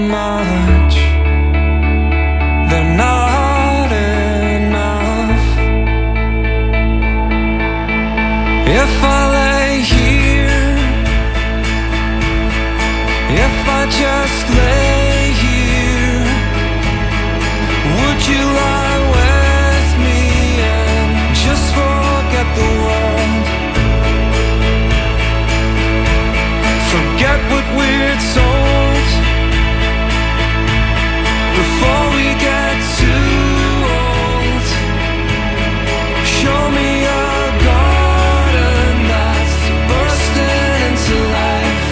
much, they're not enough. If I lay here, if I just lay here, would you lie with me and just forget the world? Forget what we're told before we get too old. Show me a garden that's bursting into life.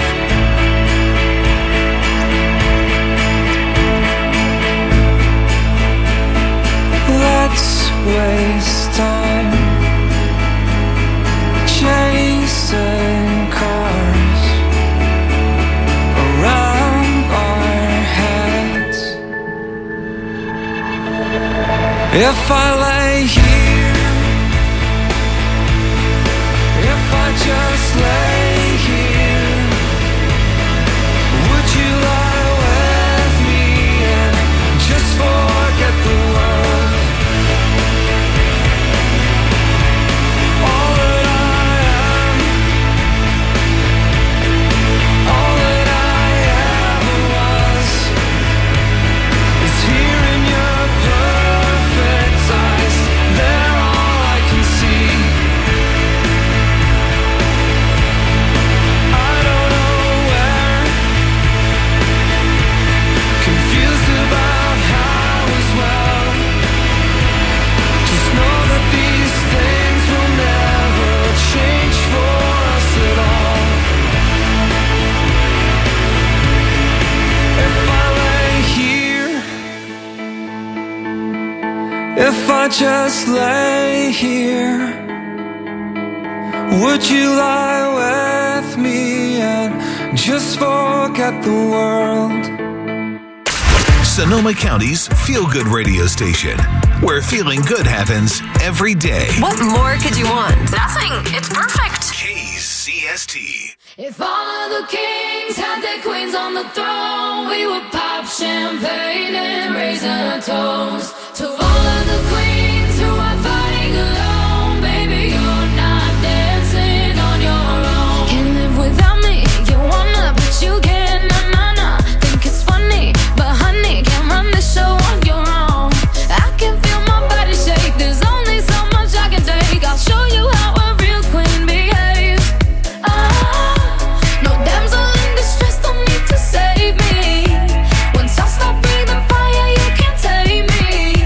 Let's waste time chasing cars around our heads. If I lay here, if I just lay here, would you lie with me and just forget the world? All that I am, all that I ever was, is here in your perfect eyes. They're all I can see. I don't know where, confused about how as well. Just know that these things will never change for us at all. If I lay here, if I just lay here, would you lie with me and just forget the world? Sonoma County's feel-good radio station, where feeling good happens every day. What more could you want? Nothing. It's perfect. KCST. If all of the kings had their queens on the throne, we would pop champagne and raise a toast to all of the queens who are fighting alone. Baby, you're not dancing on your own. Can't live without me, you wanna, but you can't, nah. Think it's funny, but honey, can't run the show on your own. I can feel my body shake, there's only so much I can take. I'll show you how a real queen behaves. No damsel in distress, don't need to save me. Once I stop breathing fire, you can't take me.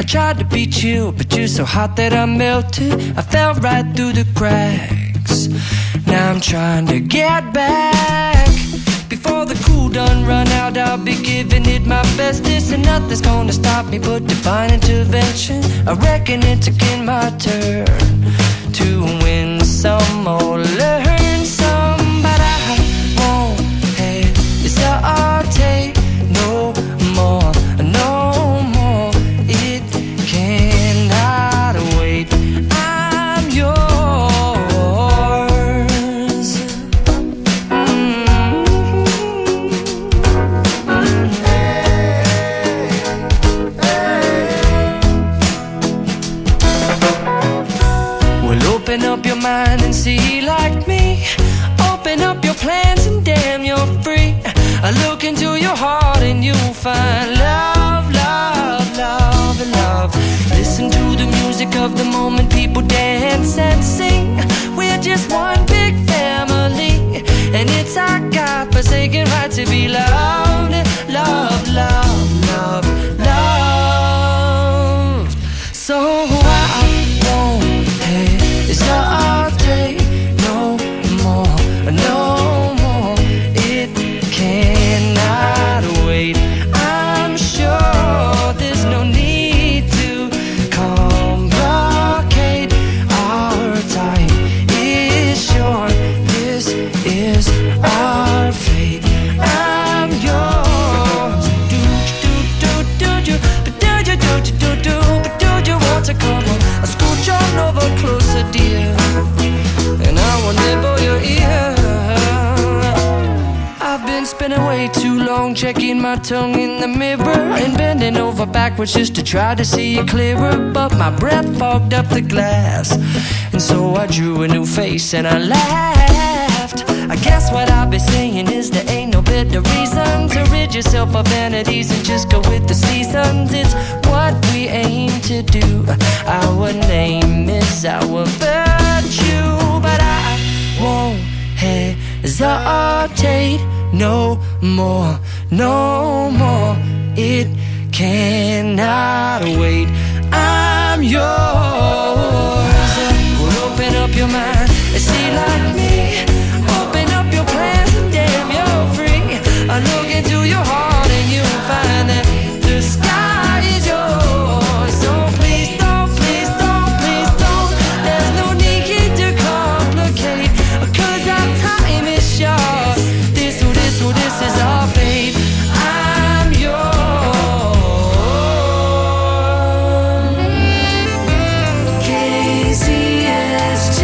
tried to be chill, but you're so hot that I melted. I fell right through the cracks. Now I'm trying to get back. Before the cool done run out, I'll be giving it my bestest, and nothing's gonna stop me but divine intervention. I reckon it's again my turn to win some or learn some, but I won't hesitate no more, no more. It cannot wait. I'm yours. Well, open up your mind and see like me. Open up your plans and damn, you're free. I look into your heart and you'll find love, love, love, and love. Listen to the music of the moment, people dance and sing. We're just one big family, and it's our God-forsaken right to be loved, love, love, love, loved. So I won't hesitate no more, no more. It cannot wait. I'm sure there's no need to complicate. Our time is short. This is our fate. I'm yours. Do you, but do you want to come on? I'll scooch on over closer, dear, and I will nibble your ear. I've been spending way too long checking my tongue in the mirror and bending over backwards just to try to see it clearer, but my breath fogged up the glass, and so I drew a new face and I laughed. I guess what I've been saying is there ain't no better reason to rid yourself of vanities and just go with the seasons. It's what we aim to do. Our name is our virtue, but I won't hesitate no more, no more. It cannot wait. I'm yours. Well, open up your mind and see like me. Open up your plans and damn, you're free. I look into your heart and you'll find that the sky is yours. So please don't, please don't, please don't. There's no need to complicate, 'cause our time is short. This is our fate. I'm yours. KCSG.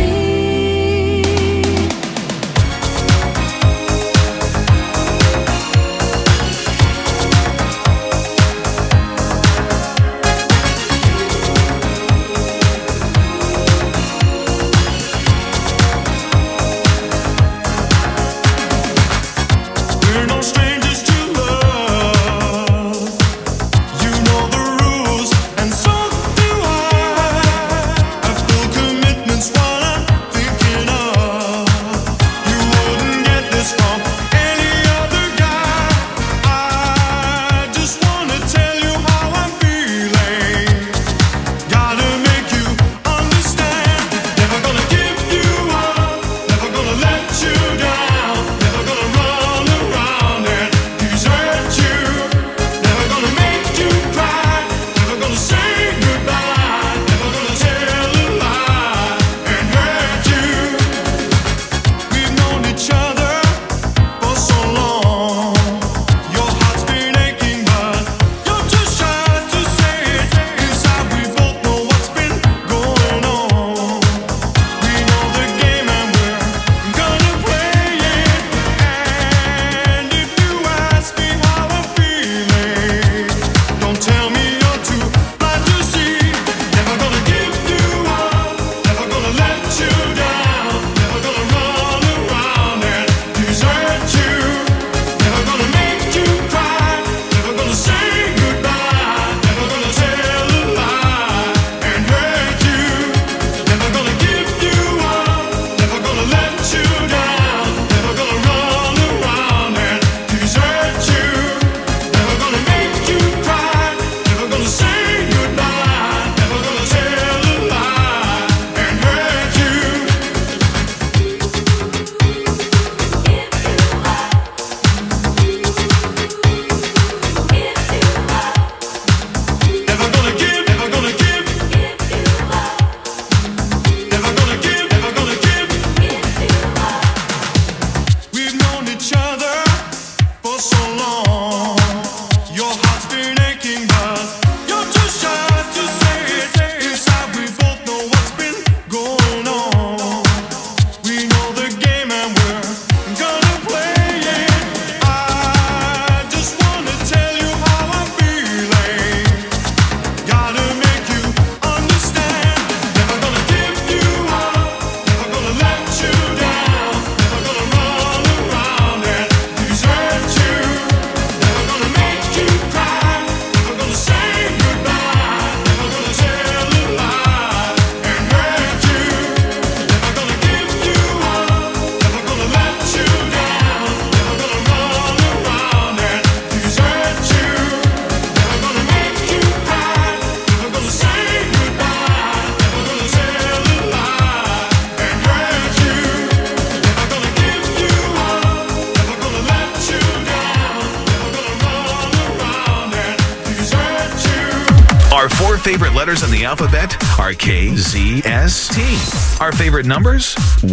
Our 4 favorite letters in the alphabet are K, Z, S, T. Our favorite numbers?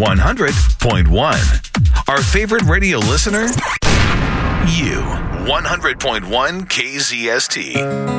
100.1. Our favorite radio listener? You. 100.1 KZST.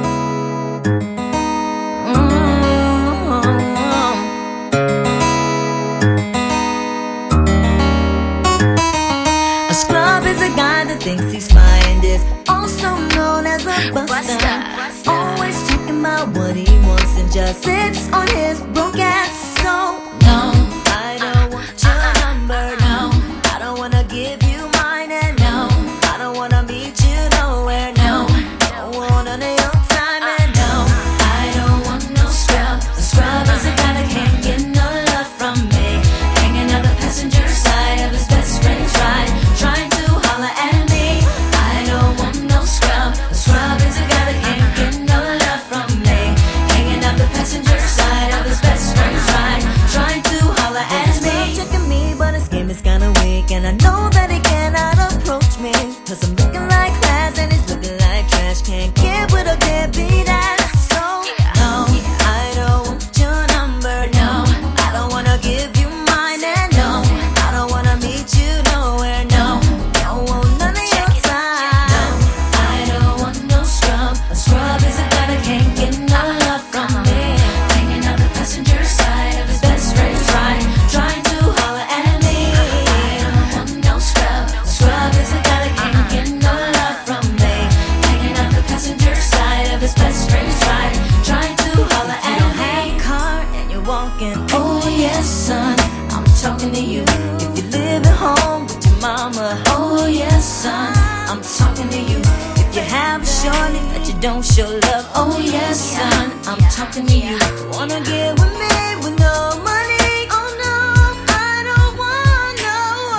A scrub is a guy that thinks he's fine, is also known as a buster. Always talking about what he wants and just sits on his broke ass. So no, I don't want your number. No, I don't wanna give you mine, and no, I don't wanna meet you nowhere. No, don't want none of your time, and no, I don't want no scrub. A scrub is a guy that can't get no love from me, hanging out the passenger side of his best friend's ride, trying to holler at me. I don't want no scrub. A scrub is a guy that can't get no love from me, hanging out the passenger side of his best friend's ride, trying to holler at me. Checking me, but his game is kinda weak, and I know that he cannot approach me, 'cause I'm looking like class and he's looking like trash. Can't get with a deadbeat ass. So no, I don't want your number. No, I don't wanna give you mine, and no, I don't wanna meet you nowhere. No, don't want none of your time. No, I don't want no scrub. A scrub is a guy that can't get no love from me, hanging out the passenger side of his best friend's ride, trying to holler at me. I don't want no scrub. A scrub is a guy that can't get no love from me, hanging out the passenger side of his best friend's ride, trying to holler at me. You don't have a car and you're walking. Oh yes, son, I'm talking to you. If you live at home with your mama. Oh yes, son, I'm talking to you. If you have a shorty that you don't show love. Oh yes, son, I'm talking to you. Wanna get with me with no money? Oh no, I don't want no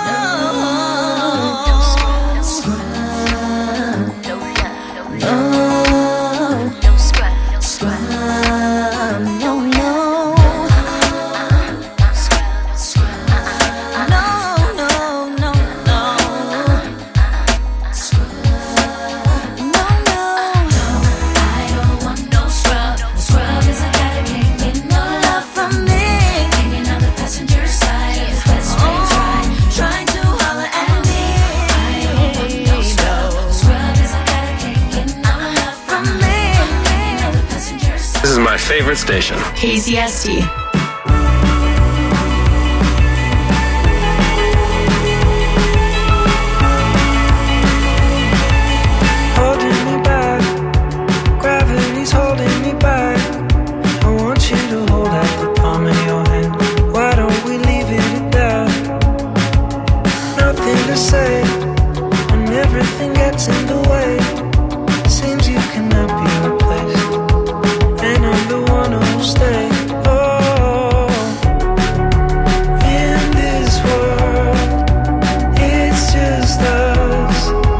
scrub. No scrub. No, no. No, no, no, no. No, no. I don't want no scrub. A scrub is a guy that can't get no love from me, hanging on the passenger side of his best friend's ride, trying to holler at me. I don't want no scrub. A scrub is a guy that can't get no love from me, hanging on the passenger side. This is my favorite station. KZST. Holding me back, gravity's holding me back. I want you to hold out the palm of your hand. Why don't we leave it at that? Nothing to say when everything gets in the way. Seems you cannot be replaced, and I'm the one who'll stay. Oh, in this world, it's just us.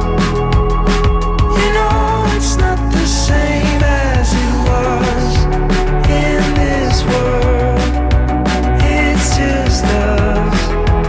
You know it's not the same as it was. In this world, it's just us.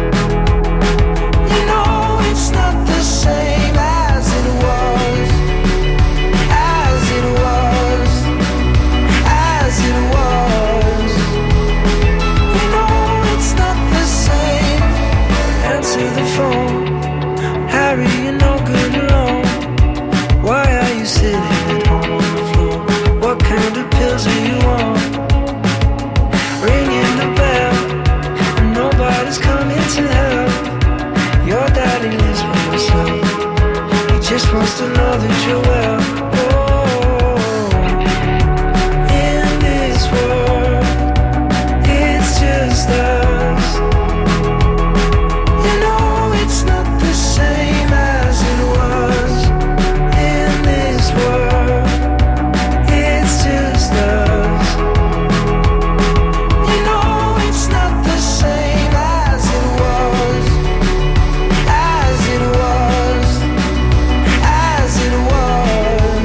You know it's not the same as it was. As it was. As it was. You know it's not the same. Answer the phone. Harry, you're no good alone. Why are you sitting at home on the floor? What kind of pills are you on? Ringing the bell, and nobody's coming to help. Your daddy lives by himself. He just wants to know that you're well. Oh, in this world, it's just us. You know it's not the same as it was. In this world, it's just us. You know it's not the same as it was. As it was. As it was.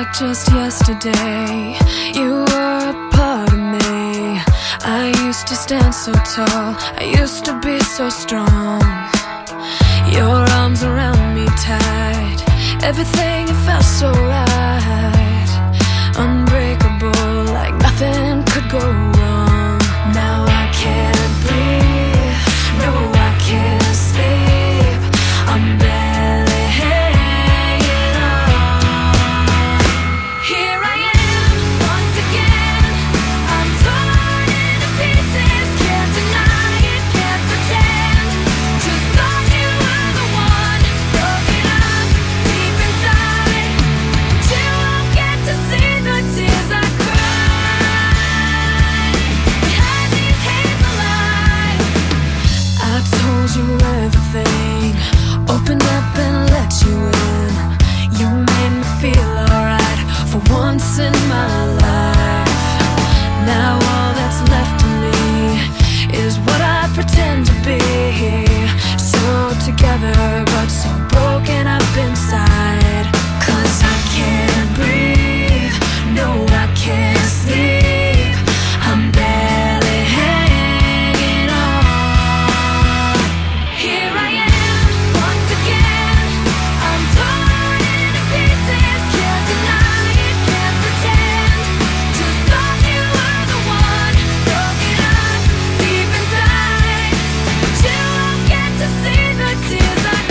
just yesterday, you were a part of me. I used to stand so tall, I used to be so strong. Your arms around me tight, everything it felt so right. Unbreakable, like nothing could go wrong. Now I can't breathe, no I can't sleep, I'm barely hanging on. Here I am, once again, I'm torn into pieces. Can't deny it, can't pretend. Just thought you were the one, broken up deep inside. But you won't get to see the tears I cried behind these hazel eyes. I told you everything, opened up and let you in. You made me feel alright for once in my life. Now all that's left of me is what I pretend to be. So together but so broken up inside. 'Cause I can't breathe, no I can't sleep, I'm barely hanging on. Here I am, once again, I'm torn into pieces. Can't deny it, can't pretend. Just thought you were the one, broken up deep inside. But you won't get to see the tears I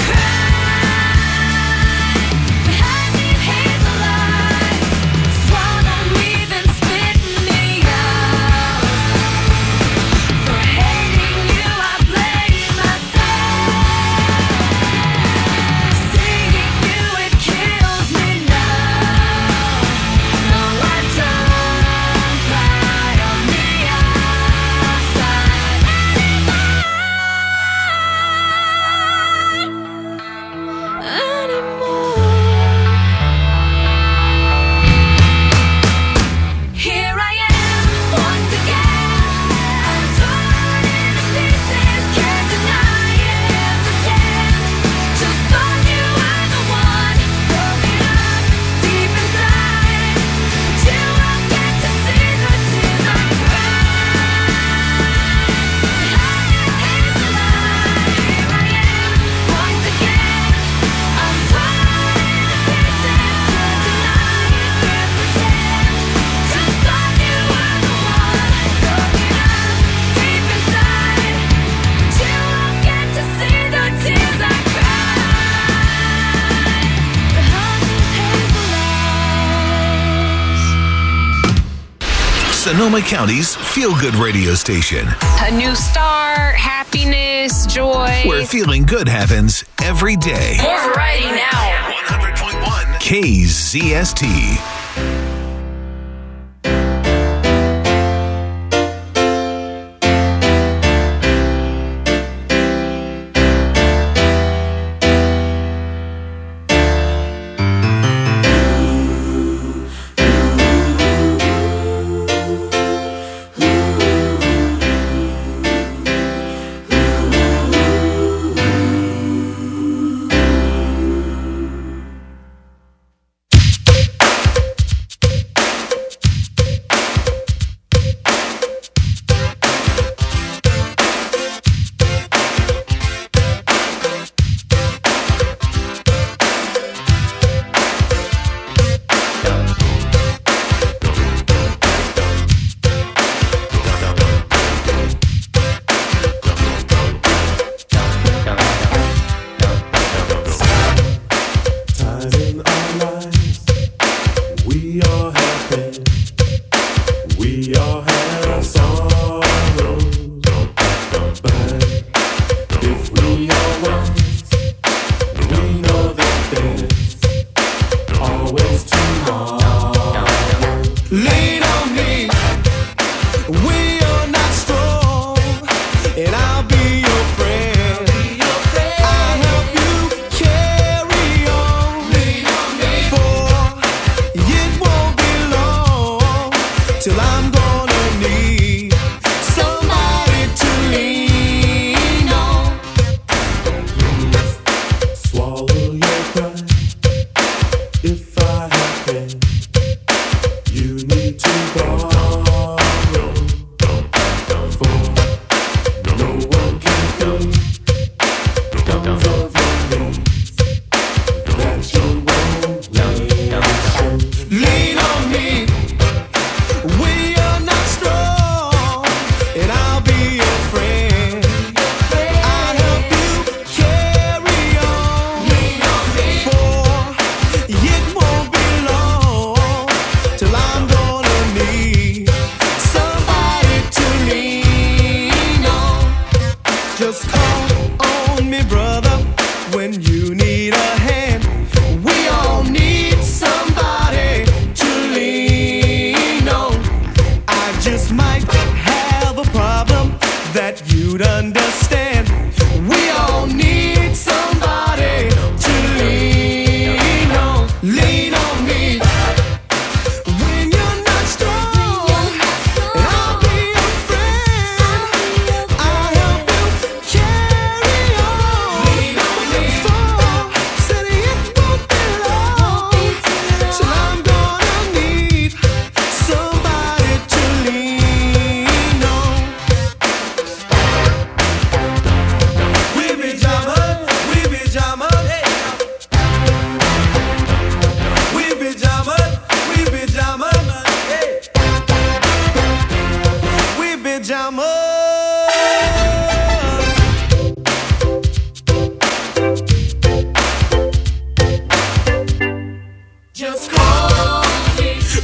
cried behind these hazel eyes. Swallow me, then spit me out. For hating you, I blame myself. Seeing you, it kills me now. No, I don't cry on the outside anymore. Here I am, once again, I'm torn into pieces. Can't deny it, can't pretend. Just thought you were the one, broken up deep inside. But you won't get to see the tears I cried behind these hazel eyes. Here I am, once again, I'm torn into pieces. Can't deny it, can't pretend. Just thought you were the one, broken up deep inside. But you won't get to see the tears I cried behind these hazel eyes. Sonoma County's feel-good radio station, A new start, happiness, joy. where feeling good happens every day. More variety now. 100.1 KZST. Times in our lives, we all have pain, we all have sorrows. But if we are wise, we know that there's always tomorrow. Lean on me when you're not strong, and I'll be your friend. I'll help you carry on. For it won't be long till I'm gonna need somebody to lean on. Swallow your pride if I have pain.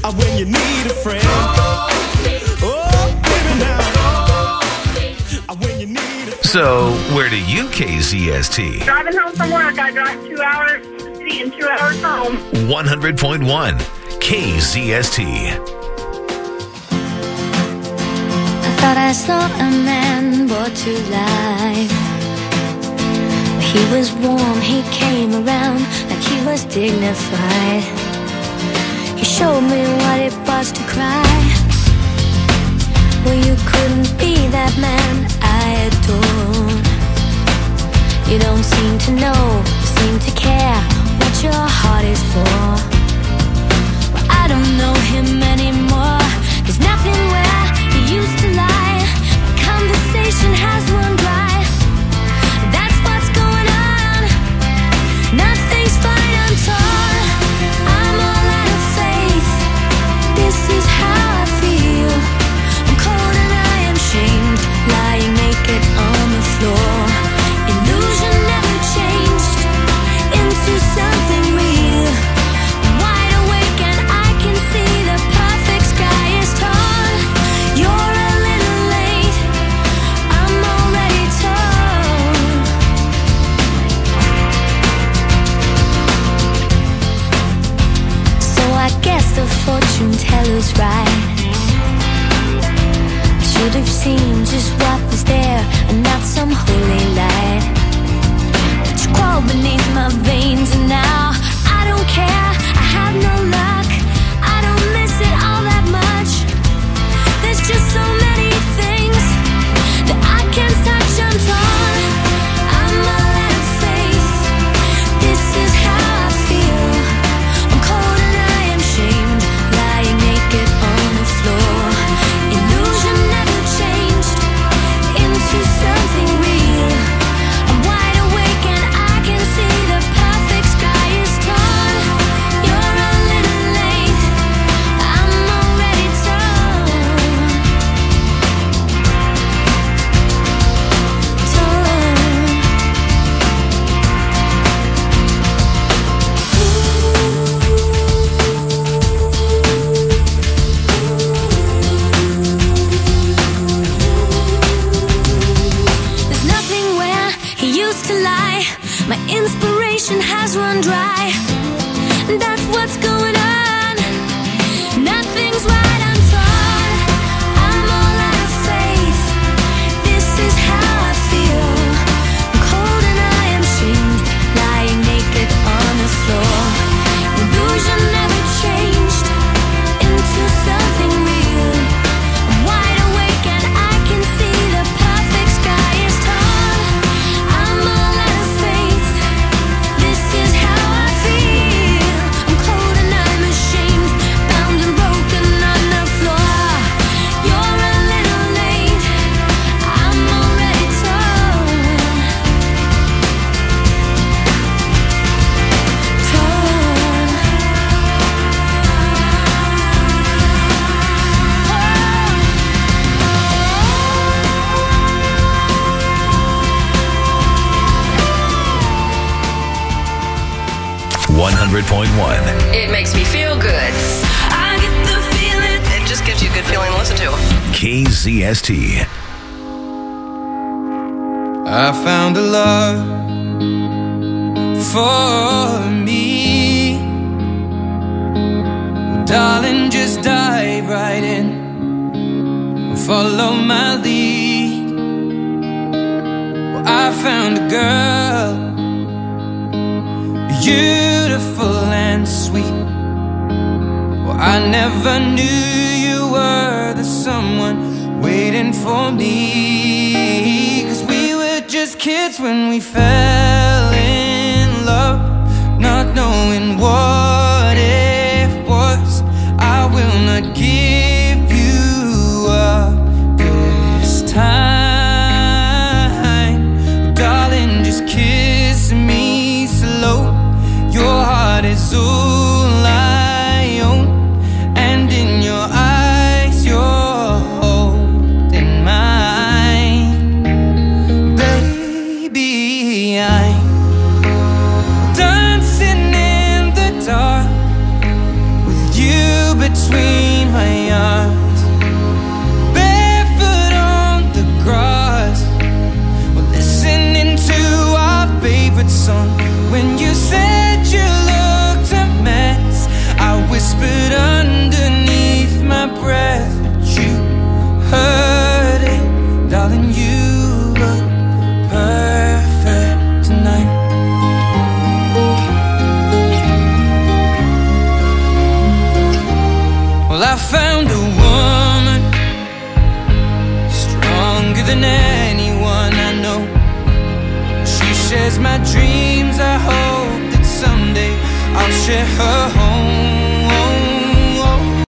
when you need a friend. Oh, baby, now. When you need a friend. So, where do you KZST? Driving home from work, I drive 2 hours to the city and 2 hours home. 100.1 KZST. I thought I saw a man brought to life. He was warm, he came around like he was dignified. He showed me what it was to cry. Well, you couldn't be that man I adore. You don't seem to know, seem to care what your heart is for. Well, I don't know him anymore. There's nothing where he used to lie. My conversation has run dry. That's what's going on. Nothing's fine, I'm torn. I'm all out of faith. This is how I feel. I'm cold and I am shamed, lying naked on the floor. Illusion never changed into something real. I'm wide awake and I can see the perfect sky is torn. You're a little late, I'm already torn. So I guess the fortune teller's right. I should have seen just what was there and not some holy light. But you crawl beneath my veins and now I don't care, I have no luck. I don't miss it all that much. There's just so many things that I can't touch, I'm torn. I'm all out of faith. This is how I feel. I'm cold and I am shamed, lying naked on the floor. Illusion never changed into something real. I'm wide awake and I can see the perfect sky is torn. You're a little late, I'm already torn. There's nothing where he used to lie. My inspiration has run dry. That's what's going on. Nothing's right, I'm torn. I'm all out of faith. This is how I feel. I'm cold and I am shamed, lying naked on the floor. Illusion never changed into something real. I'm wide awake and I can see the perfect sky is torn. I'm all out of faith. This is how I feel. I'm cold and I'm ashamed, bound and broken on the floor. You're a little late, I'm already torn. Torn. 100.1 It makes me feel good. I get the feeling. It just gives you a good feeling to listen to. KZST. I found a love for me. Well, darling, just dive right in. Follow my lead. Well, I found a girl, beautiful and sweet. Well, I never knew you were the someone waiting for me. 'Cause we were just kids when we fell in love, not knowing what it was. I will not give you up this time. Darling, just kiss me slow. Your heart is all I own, and in your eyes you're holding mine. Baby, I'm dancing in the dark with you between my arms, barefoot on the grass. We're listening to our favorite song. When you said you looked a mess, I whispered underneath my breath, but you heard it, darling. You look perfect tonight. Well, I found a woman stronger than anyone I know. She shares my dreams. I hope that someday I'll share her home.